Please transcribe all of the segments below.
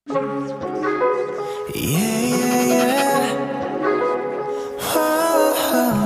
Yeah, yeah, yeah. Oh,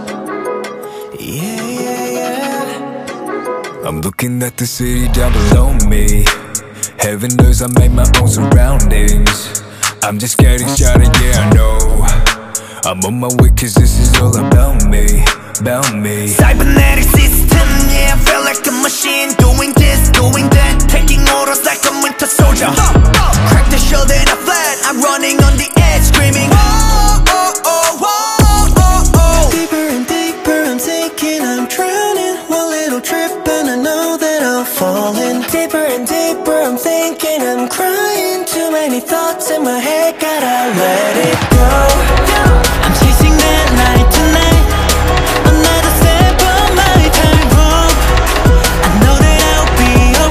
yeah, yeah, yeah. I'm looking at the city down below me. Heaven knows I made my own surroundings. I'm just getting started, yeah, I know. I'm on my way cause this is all about me, about me. Cybernetic system, yeah, I feel like a machine. Doing this, doing that, taking orders like a winter soldier. Crack the shell, then I fled. I'm running on the edge, screaming oh, oh, oh, oh, oh, oh. Deeper and deeper, I'm sinking, I'm drowning. One little trip and I know that I'll fall in. Deeper and deeper, I'm thinking, I'm crying. Too many thoughts in my head, gotta let it go. I'm chasing that light tonight. Another step on my tightrope. I know that I'll be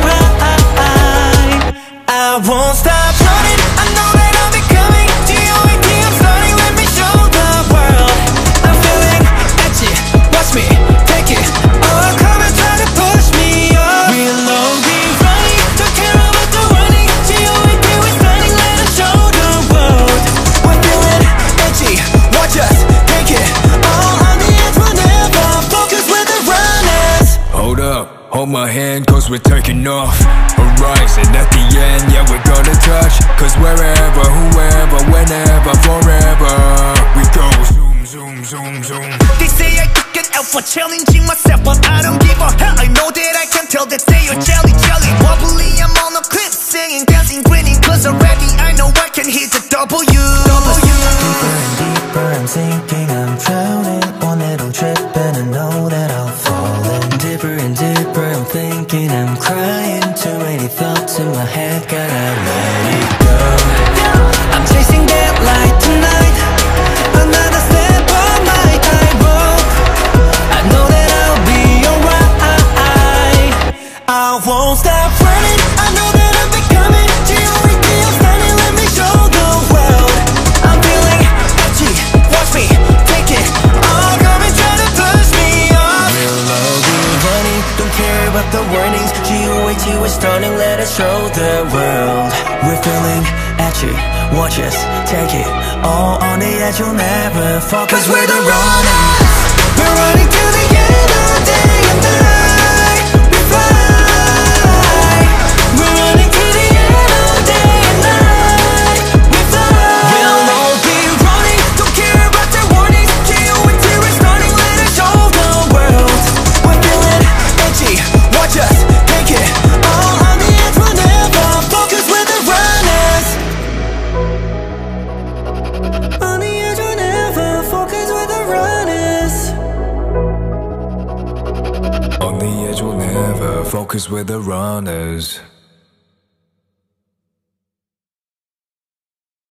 alright. I won't stop running. I know that I'll be coming. G-O-A-T, I'm starting, let me show the world. I'm feeling edgy, watch me take it. Oh, come and try to push me up. We'll all be running, don't care about the running. G-O-A-T, we're starting, let us show the world. We're feeling edgy, watch us take it. All on the edge, we'll never focus with the runners. Hold up, hold my hand cause we're taking off. Horizon at the end, yeah we're gonna touch. Cause wherever, whoever, whenever, forever we go zoom, zoom, zoom, zoom. They say I took an L for challenging myself, but I don't give a hell. I know that I can tell that they are jelly, jelly. Wobbly, I'm on a cliff, singing, dancing, grinning. Cause already I know I can hit the W. Deeper and deeper, I'm sinking, I'm drowning. One little trip and I know that I'll fall in. Deeper and deeper, I'm thinking, I'm crying. Too many thoughts in my head, gotta let it go. I'm chasing that light tonight. Another step on my tightrope. I know that I'll be alright. I won't stop running. I know that I'll be coming. G-O-A-T, I'm standing, let me show the world. I'm feeling edgy, watch me take it. Oh, come and try to push me off. We'll all be running, don't care about the warnings. G-O-A-T, we're starting, let us show the world. We're feeling edgy, watch us take it. All on the edge, you'll never fall. Cause we're the runners. We're running to the end all day and night. We fly. We're running to the end all day and night. We fly. We'll all be running, don't care about their warnings. G-O-A-T, we're starting, let us show the world. We're feeling edgy, watch us take it. All on the edge, we'll never focus with the runners. On the edge, we'll never focus with the runners. On the edge, we'll never focus with the runners.